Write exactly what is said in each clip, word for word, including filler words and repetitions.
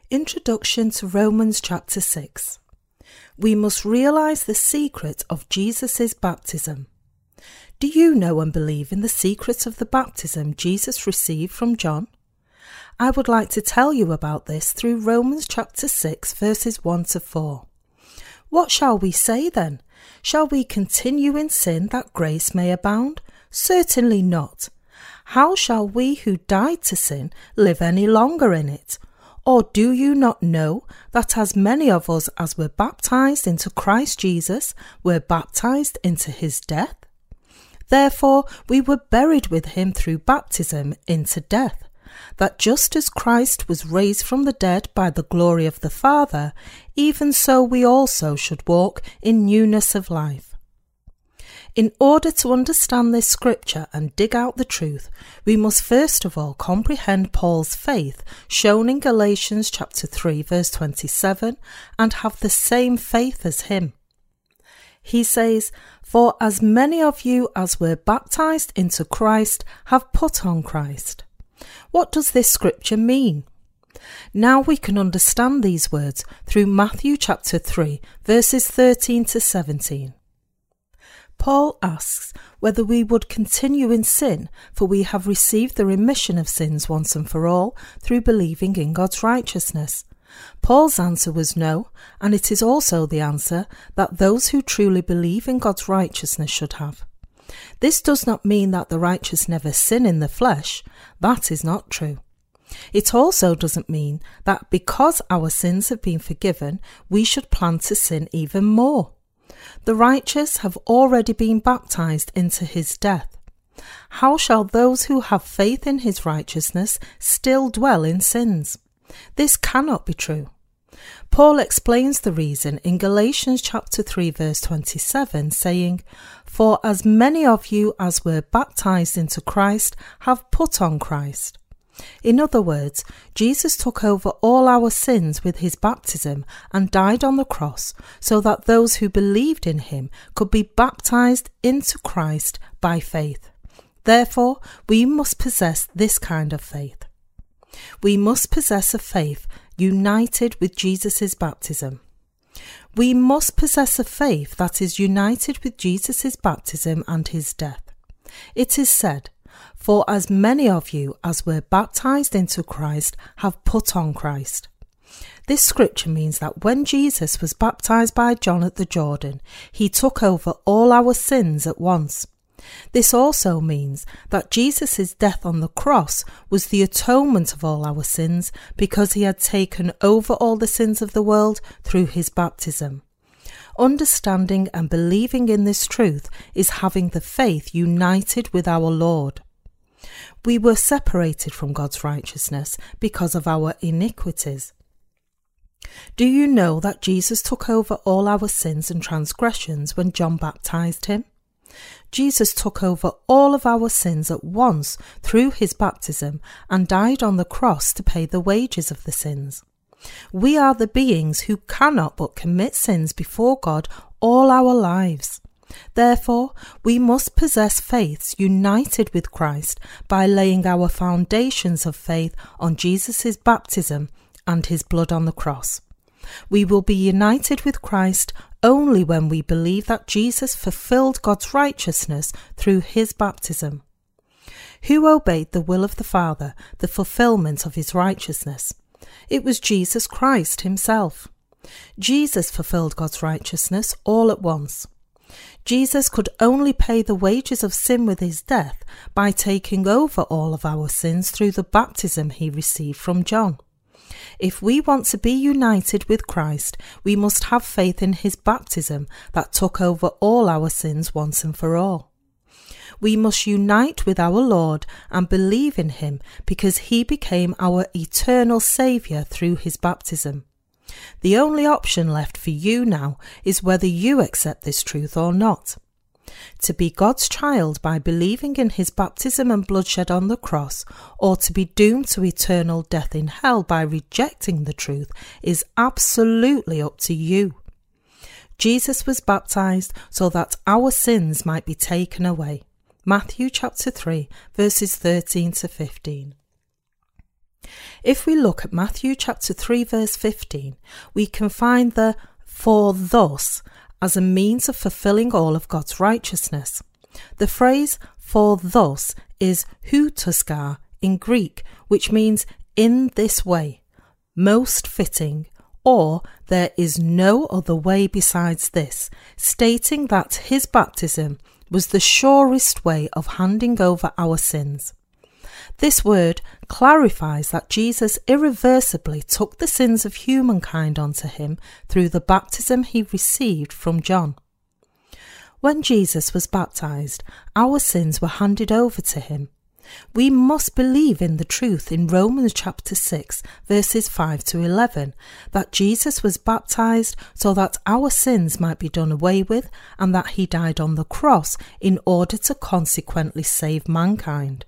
Introduction to Romans chapter six. We must realise the secret of Jesus' baptism. Do you know and believe in the secret of the baptism Jesus received from John? I would like to tell you about this through Romans chapter six verses one to four. What shall we say then? Shall we continue in sin that grace may abound? Certainly not. How shall we who died to sin live any longer in it? Or do you not know that as many of us as were baptized into Christ Jesus were baptized into his death? Therefore we were buried with him through baptism into death, that just as Christ was raised from the dead by the glory of the Father, even so we also should walk in newness of life. In order to understand this scripture and dig out the truth, we must first of all comprehend Paul's faith shown in Galatians chapter three verse twenty-seven and have the same faith as him. He says, "For as many of you as were baptized into Christ have put on Christ." What does this scripture mean? Now we can understand these words through Matthew chapter three verses thirteen to seventeen. Paul asks whether we would continue in sin, for we have received the remission of sins once and for all through believing in God's righteousness. Paul's answer was no, and it is also the answer that those who truly believe in God's righteousness should have. This does not mean that the righteous never sin in the flesh. That is not true. It also doesn't mean that because our sins have been forgiven, we should plan to sin even more. The righteous have already been baptized into his death. How shall those who have faith in his righteousness still dwell in sins? This cannot be true. Paul explains the reason in Galatians chapter three verse twenty-seven, saying, "For as many of you as were baptized into Christ have put on Christ." In other words, Jesus took over all our sins with his baptism and died on the cross so that those who believed in him could be baptized into Christ by faith. Therefore, we must possess this kind of faith. We must possess a faith united with Jesus' baptism. We must possess a faith that is united with Jesus' baptism and his death. It is said, "For as many of you as were baptized into Christ have put on Christ." This scripture means that when Jesus was baptized by John at the Jordan, he took over all our sins at once. This also means that Jesus' death on the cross was the atonement of all our sins because he had taken over all the sins of the world through his baptism. Understanding and believing in this truth is having the faith united with our Lord. We were separated from God's righteousness because of our iniquities. Do you know that Jesus took over all our sins and transgressions when John baptized him? Jesus took over all of our sins at once through his baptism and died on the cross to pay the wages of the sins. We are the beings who cannot but commit sins before God all our lives. Therefore, we must possess faiths united with Christ by laying our foundations of faith on Jesus' baptism and his blood on the cross. We will be united with Christ only when we believe that Jesus fulfilled God's righteousness through his baptism. Who obeyed the will of the Father, the fulfillment of his righteousness? It was Jesus Christ himself. Jesus fulfilled God's righteousness all at once. Jesus could only pay the wages of sin with his death by taking over all of our sins through the baptism he received from John. If we want to be united with Christ, we must have faith in his baptism that took over all our sins once and for all. We must unite with our Lord and believe in him because he became our eternal Saviour through his baptism. The only option left for you now is whether you accept this truth or not. To be God's child by believing in his baptism and bloodshed on the cross, or to be doomed to eternal death in hell by rejecting the truth, is absolutely up to you. Jesus was baptized so that our sins might be taken away. Matthew chapter three verses thirteen to fifteen. If we look at Matthew chapter three verse fifteen, we can find the "for thus" as a means of fulfilling all of God's righteousness. The phrase "for thus" is houtoskar in Greek, which means "in this way," "most fitting," or "there is no other way besides this," stating that his baptism was the surest way of handing over our sins. This word clarifies that Jesus irreversibly took the sins of humankind onto him through the baptism he received from John. When Jesus was baptized, our sins were handed over to him. We must believe in the truth in Romans chapter six verses five to eleven, that Jesus was baptized so that our sins might be done away with, and that he died on the cross in order to consequently save mankind.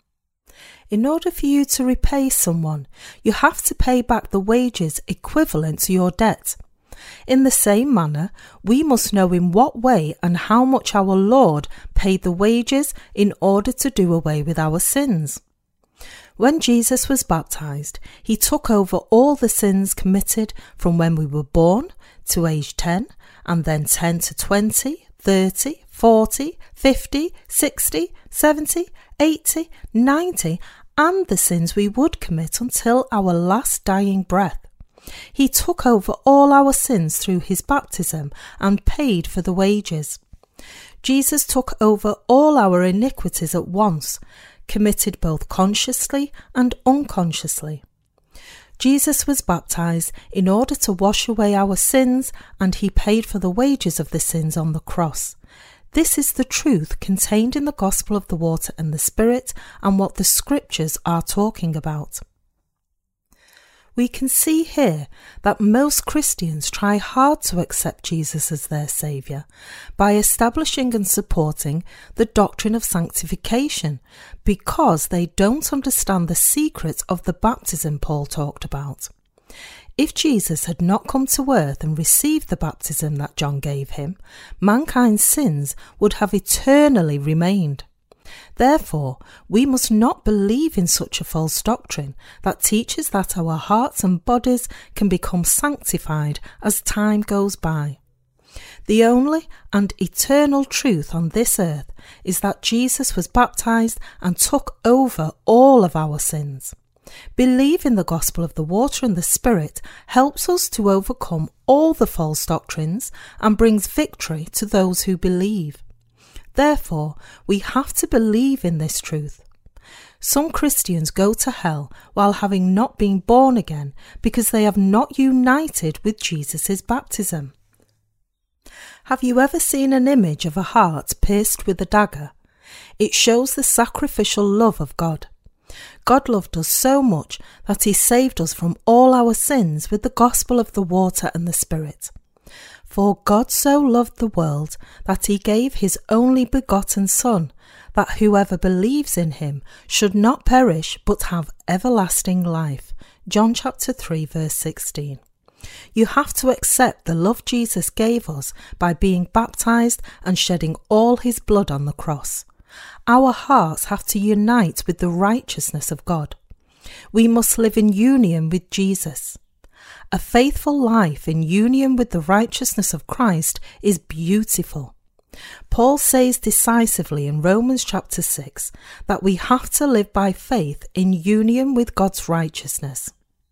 In order for you to repay someone, you have to pay back the wages equivalent to your debt. In the same manner, we must know in what way and how much our Lord paid the wages in order to do away with our sins. When Jesus was baptized, he took over all the sins committed from when we were born to age ten, and then ten to twenty, thirty, forty, fifty, sixty, seventy, eighty, ninety, and the sins we would commit until our last dying breath. He took over all our sins through his baptism and paid for the wages. Jesus took over all our iniquities at once, committed both consciously and unconsciously. Jesus was baptized in order to wash away our sins, and he paid for the wages of the sins on the cross. This is the truth contained in the gospel of the water and the Spirit, and what the scriptures are talking about. We can see here that most Christians try hard to accept Jesus as their Saviour by establishing and supporting the doctrine of sanctification, because they don't understand the secret of the baptism Paul talked about. If Jesus had not come to earth and received the baptism that John gave him, mankind's sins would have eternally remained. Therefore, we must not believe in such a false doctrine that teaches that our hearts and bodies can become sanctified as time goes by. The only and eternal truth on this earth is that Jesus was baptized and took over all of our sins. Believing the gospel of the water and the Spirit helps us to overcome all the false doctrines and brings victory to those who believe. Therefore, we have to believe in this truth. Some Christians go to hell while having not been born again because they have not united with Jesus' baptism. Have you ever seen an image of a heart pierced with a dagger? It shows the sacrificial love of God. God loved us so much that he saved us from all our sins with the gospel of the water and the Spirit. For God so loved the world that he gave his only begotten Son, that whoever believes in him should not perish but have everlasting life. John chapter three verse sixteen. You have to accept the love Jesus gave us by being baptized and shedding all his blood on the cross. Our hearts have to unite with the righteousness of God. We must live in union with Jesus. A faithful life in union with the righteousness of Christ is beautiful. Paul says decisively in Romans chapter six that we have to live by faith in union with God's righteousness.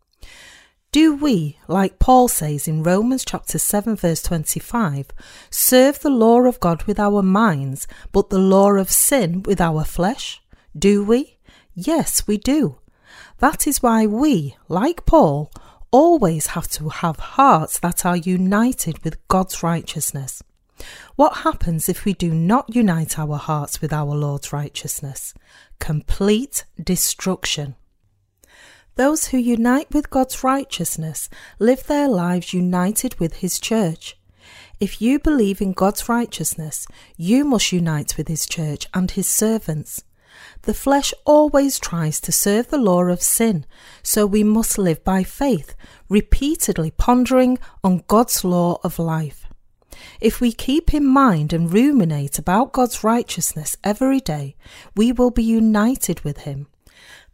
Do we, like Paul says in Romans chapter seven verse twenty-five, serve the law of God with our minds, but the law of sin with our flesh? Do we? Yes, we do. That is why we, like Paul, always have to have hearts that are united with God's righteousness. What happens if we do not unite our hearts with our Lord's righteousness? Complete destruction. Those who unite with God's righteousness live their lives united with his church. If you believe in God's righteousness, you must unite with his church and his servants. The flesh always tries to serve the law of sin, so we must live by faith, repeatedly pondering on God's law of life. If we keep in mind and ruminate about God's righteousness every day, we will be united with him.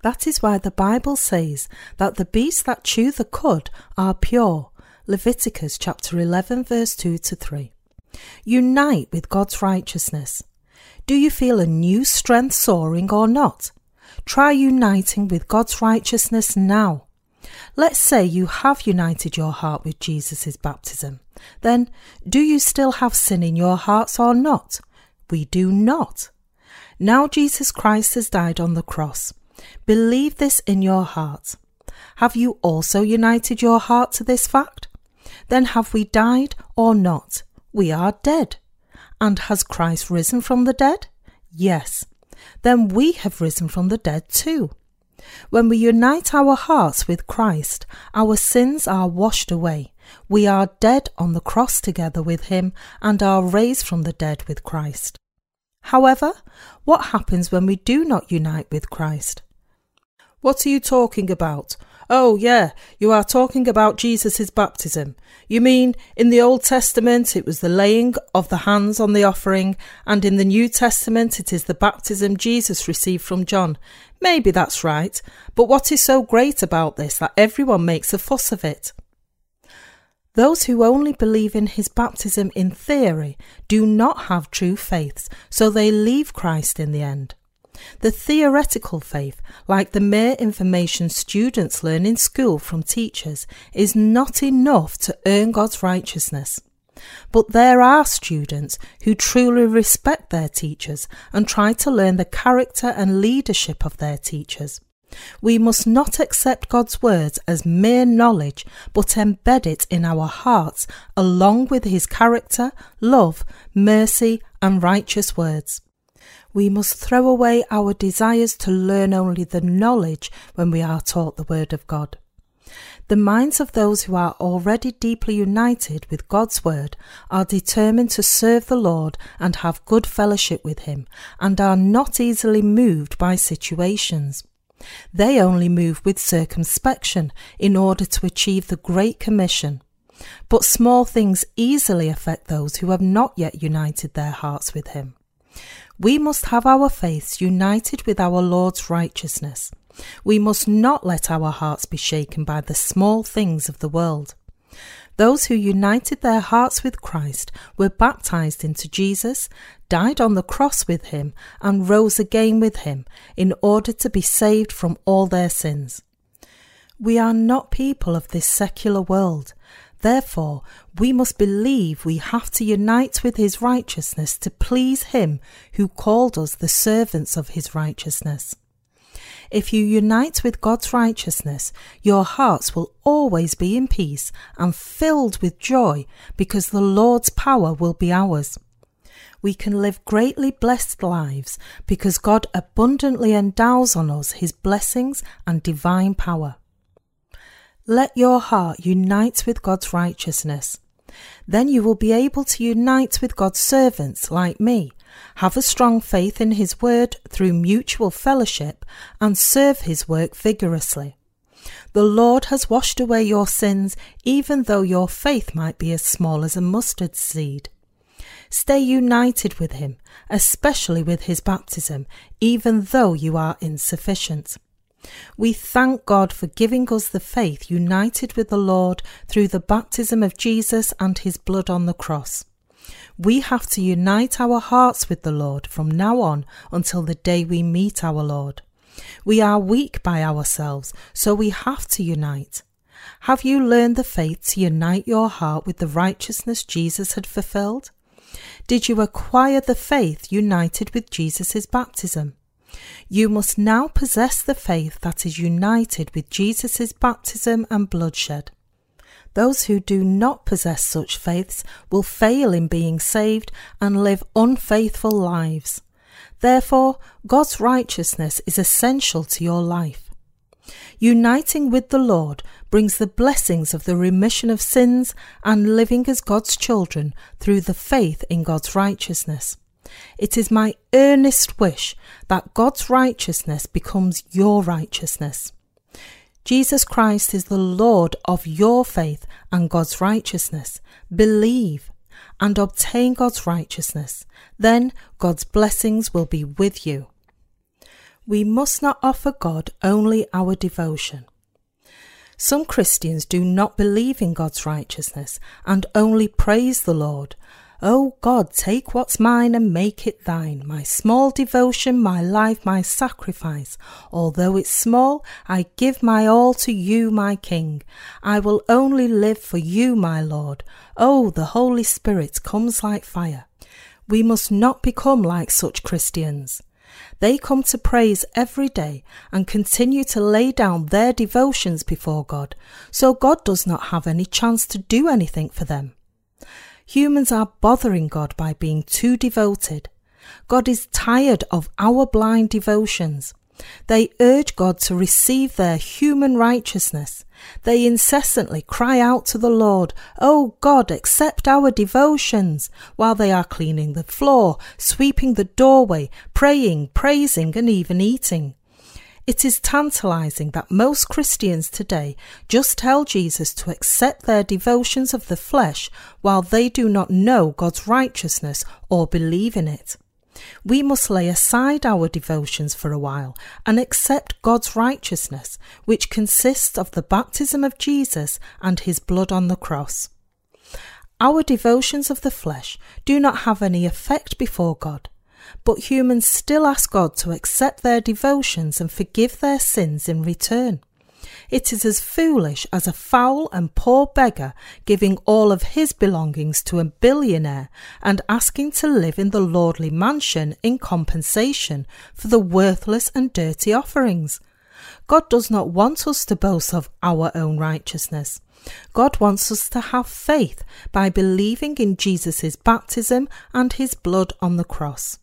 That is why the Bible says that the beasts that chew the cud are pure. Leviticus chapter eleven verse two to three. Unite with God's righteousness. Do you feel a new strength soaring or not? Try uniting with God's righteousness now. Let's say you have united your heart with Jesus' baptism. Then, do you still have sin in your hearts or not? We do not. Now Jesus Christ has died on the cross. Believe this in your heart. Have you also united your heart to this fact? Then have we died or not? We are dead. And has Christ risen from the dead? Yes. Then we have risen from the dead too. When we unite our hearts with Christ, our sins are washed away. We are dead on the cross together with him and are raised from the dead with Christ. However, what happens when we do not unite with Christ? What are you talking about? Oh yeah, you are talking about Jesus' baptism. You mean in the Old Testament it was the laying of the hands on the offering, and in the New Testament it is the baptism Jesus received from John. Maybe that's right, but what is so great about this that everyone makes a fuss of it? Those who only believe in his baptism in theory do not have true faiths, so they leave Christ in the end. The theoretical faith, like the mere information students learn in school from teachers, is not enough to earn God's righteousness. But there are students who truly respect their teachers and try to learn the character and leadership of their teachers. We must not accept God's words as mere knowledge, but embed it in our hearts along with his character, love, mercy, and righteous words. We must throw away our desires to learn only the knowledge when we are taught the word of God. The minds of those who are already deeply united with God's word are determined to serve the Lord and have good fellowship with him, and are not easily moved by situations. They only move with circumspection in order to achieve the Great Commission. But small things easily affect those who have not yet united their hearts with him. We must have our faiths united with our Lord's righteousness. We must not let our hearts be shaken by the small things of the world. Those who united their hearts with Christ were baptized into Jesus, died on the cross with him, and rose again with him in order to be saved from all their sins. We are not people of this secular world. Therefore, we must believe we have to unite with his righteousness to please him who called us the servants of his righteousness. If you unite with God's righteousness, your hearts will always be in peace and filled with joy, because the Lord's power will be ours. We can live greatly blessed lives because God abundantly endows on us his blessings and divine power. Let your heart unite with God's righteousness. Then you will be able to unite with God's servants like me, have a strong faith in his word through mutual fellowship, and serve his work vigorously. The Lord has washed away your sins, even though your faith might be as small as a mustard seed. Stay united with him, especially with his baptism, even though you are insufficient. We thank God for giving us the faith united with the Lord through the baptism of Jesus and his blood on the cross. We have to unite our hearts with the Lord from now on until the day we meet our Lord. We are weak by ourselves, so we have to unite. Have you learned the faith to unite your heart with the righteousness Jesus had fulfilled? Did you acquire the faith united with Jesus' baptism? You must now possess the faith that is united with Jesus' baptism and bloodshed. Those who do not possess such faiths will fail in being saved and live unfaithful lives. Therefore, God's righteousness is essential to your life. Uniting with the Lord brings the blessings of the remission of sins and living as God's children through the faith in God's righteousness. It is my earnest wish that God's righteousness becomes your righteousness. Jesus Christ is the Lord of your faith and God's righteousness. Believe and obtain God's righteousness. Then God's blessings will be with you. We must not offer God only our devotion. Some Christians do not believe in God's righteousness and only praise the Lord. "Oh God, take what's mine and make it thine. My small devotion, my life, my sacrifice. Although it's small, I give my all to you, my King. I will only live for you, my Lord. Oh, the Holy Spirit comes like fire." We must not become like such Christians. They come to praise every day and continue to lay down their devotions before God, so God does not have any chance to do anything for them. Humans are bothering God by being too devoted. God is tired of our blind devotions. They urge God to receive their human righteousness. They incessantly cry out to the Lord, "Oh God, accept our devotions," while they are cleaning the floor, sweeping the doorway, praying, praising, and even eating. It is tantalizing that most Christians today just tell Jesus to accept their devotions of the flesh while they do not know God's righteousness or believe in it. We must lay aside our devotions for a while and accept God's righteousness, which consists of the baptism of Jesus and his blood on the cross. Our devotions of the flesh do not have any effect before God, but humans still ask God to accept their devotions and forgive their sins in return. It is as foolish as a foul and poor beggar giving all of his belongings to a billionaire and asking to live in the lordly mansion in compensation for the worthless and dirty offerings. God does not want us to boast of our own righteousness. God wants us to have faith by believing in Jesus' baptism and his blood on the cross.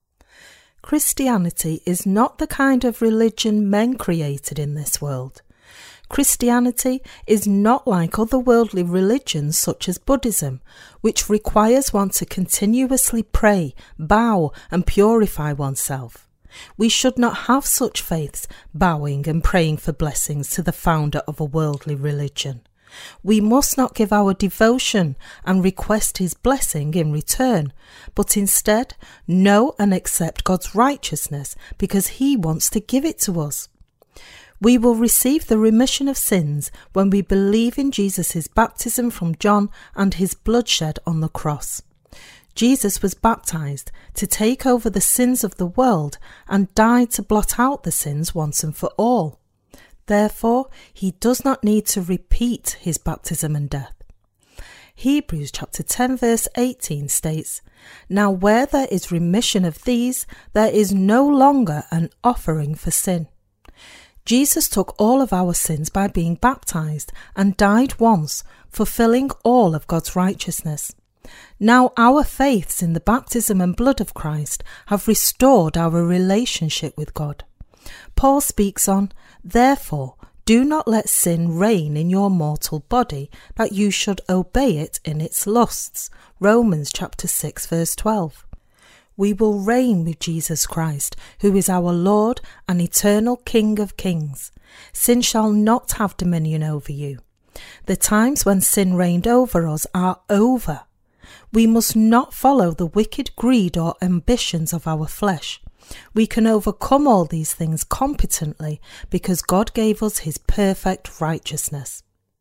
Christianity is not the kind of religion men created in this world. Christianity is not like other worldly religions such as Buddhism, which requires one to continuously pray, bow, and purify oneself. We should not have such faiths, bowing and praying for blessings to the founder of a worldly religion. We must not give our devotion and request his blessing in return, but instead know and accept God's righteousness because he wants to give it to us. We will receive the remission of sins when we believe in Jesus' baptism from John and his bloodshed on the cross. Jesus was baptized to take over the sins of the world and died to blot out the sins once and for all. Therefore, he does not need to repeat his baptism and death. Hebrews chapter ten verse eighteen states, "Now where there is remission of these, there is no longer an offering for sin." Jesus took all of our sins by being baptized and died once, fulfilling all of God's righteousness. Now our faiths in the baptism and blood of Christ have restored our relationship with God. Paul speaks on, "Therefore, do not let sin reign in your mortal body, that you should obey it in its lusts." Romans chapter six verse twelve. We will reign with Jesus Christ, who is our Lord and eternal King of kings. Sin shall not have dominion over you. The times when sin reigned over us are over. We must not follow the wicked greed or ambitions of our flesh. We can overcome all these things competently because God gave us his perfect righteousness.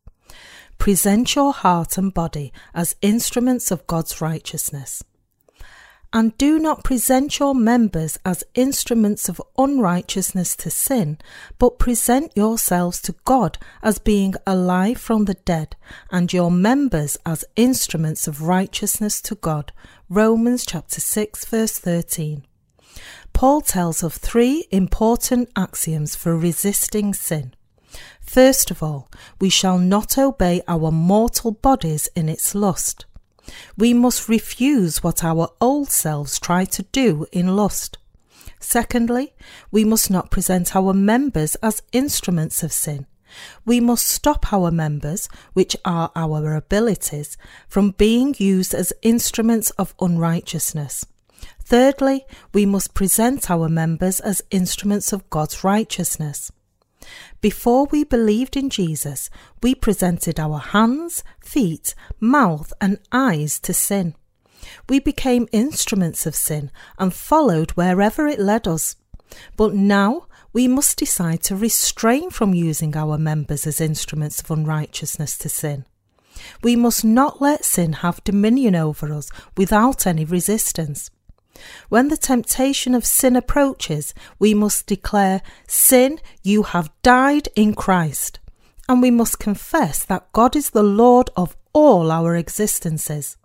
Present your heart and body as instruments of God's righteousness. And do not present your members as instruments of unrighteousness to sin, but present yourselves to God as being alive from the dead, and your members as instruments of righteousness to God. Romans chapter six verse thirteen. Paul tells of three important axioms for resisting sin. First of all, we shall not obey our mortal bodies in its lust. We must refuse what our old selves try to do in lust. Secondly, we must not present our members as instruments of sin. We must stop our members, which are our abilities, from being used as instruments of unrighteousness. Thirdly, we must present our members as instruments of God's righteousness. Before we believed in Jesus, we presented our hands, feet, mouth, and eyes to sin. We became instruments of sin and followed wherever it led us. But now we must decide to restrain from using our members as instruments of unrighteousness to sin. We must not let sin have dominion over us without any resistance. When the temptation of sin approaches, we must declare, "Sin, you have died in Christ." And we must confess that God is the Lord of all our existences.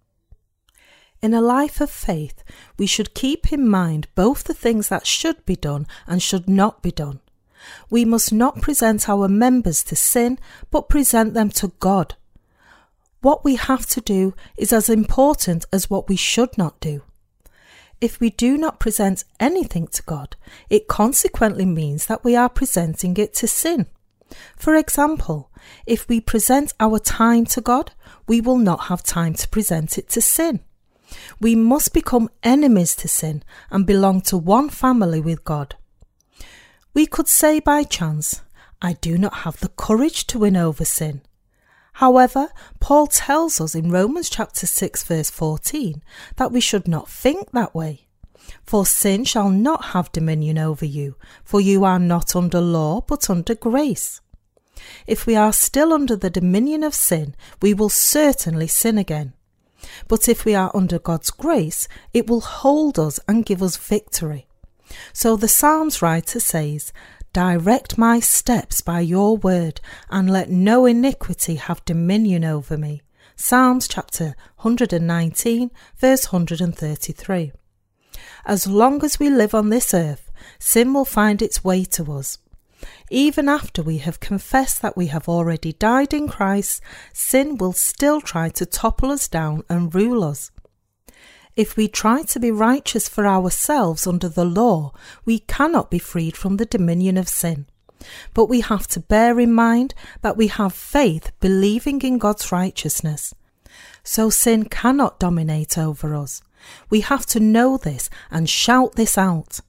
In a life of faith, we should keep in mind both the things that should be done and should not be done. We must not present our members to sin, but present them to God. What we have to do is as important as what we should not do. If we do not present anything to God, it consequently means that we are presenting it to sin. For example, if we present our time to God, we will not have time to present it to sin. We must become enemies to sin and belong to one family with God. We could say by chance, "I do not have the courage to win over sin." However, Paul tells us in Romans chapter six verse fourteen that we should not think that way. For sin shall not have dominion over you, for you are not under law but under grace. If we are still under the dominion of sin, we will certainly sin again. But if we are under God's grace, it will hold us and give us victory. So the Psalms writer says, "Direct my steps by your word, and let no iniquity have dominion over me." Psalms chapter one hundred nineteen, verse one hundred thirty-three. As long as we live on this earth, sin will find its way to us. Even after we have confessed that we have already died in Christ, sin will still try to topple us down and rule us. If we try to be righteous for ourselves under the law, we cannot be freed from the dominion of sin. But we have to bear in mind that we have faith believing in God's righteousness. So sin cannot dominate over us. We have to know this and shout this out.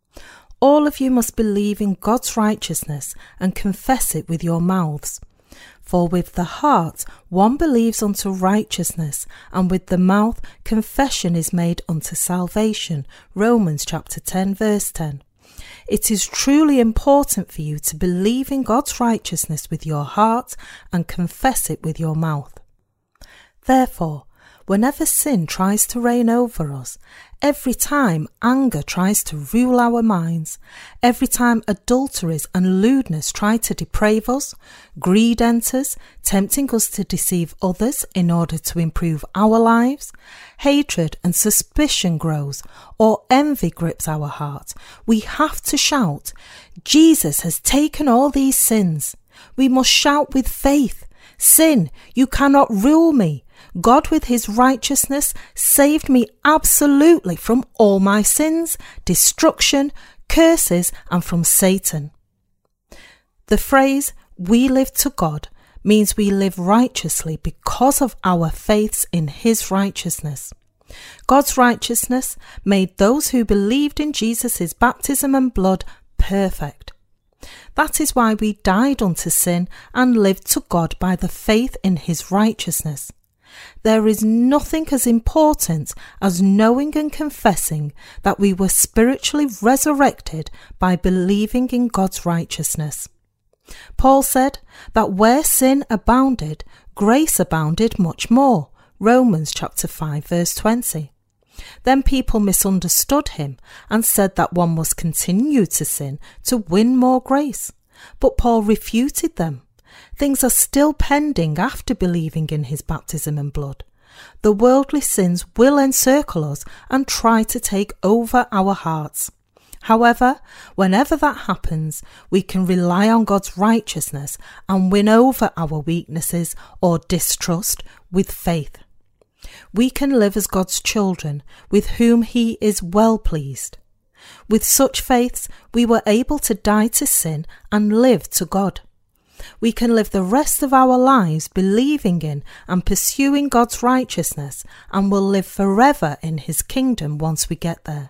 All of you must believe in God's righteousness and confess it with your mouths. For with the heart one believes unto righteousness, and with the mouth confession is made unto salvation. Romans chapter ten verse ten. It is truly important for you to believe in God's righteousness with your heart and confess it with your mouth. Therefore, whenever sin tries to reign over us, every time anger tries to rule our minds, every time adulteries and lewdness try to deprave us, greed enters, tempting us to deceive others in order to improve our lives, hatred and suspicion grows, or envy grips our heart, we have to shout, "Jesus has taken all these sins." We must shout with faith, "Sin, you cannot rule me. God with his righteousness saved me absolutely from all my sins, destruction, curses, and from Satan." The phrase, "we live to God," means we live righteously because of our faiths in his righteousness. God's righteousness made those who believed in Jesus' baptism and blood perfect. That is why we died unto sin and lived to God by the faith in his righteousness. There is nothing as important as knowing and confessing that we were spiritually resurrected by believing in God's righteousness. Paul said that where sin abounded, grace abounded much more. Romans chapter five verse twenty. Then people misunderstood him and said that one must continue to sin to win more grace. But Paul refuted them. Things are still pending after believing in his baptism and blood. The worldly sins will encircle us and try to take over our hearts. However, whenever that happens, we can rely on God's righteousness and win over our weaknesses or distrust with faith. We can live as God's children with whom he is well pleased. With such faiths, we were able to die to sin and live to God. We can live the rest of our lives believing in and pursuing God's righteousness, and will live forever in his kingdom once we get there.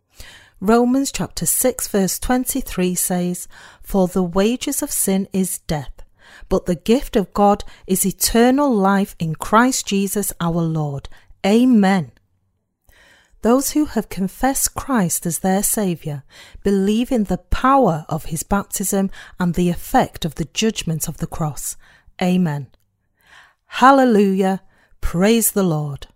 Romans chapter six verse twenty-three says, "For the wages of sin is death, but the gift of God is eternal life in Christ Jesus our Lord." Amen. Those who have confessed Christ as their Saviour believe in the power of his baptism and the effect of the judgment of the cross. Amen. Hallelujah. Praise the Lord.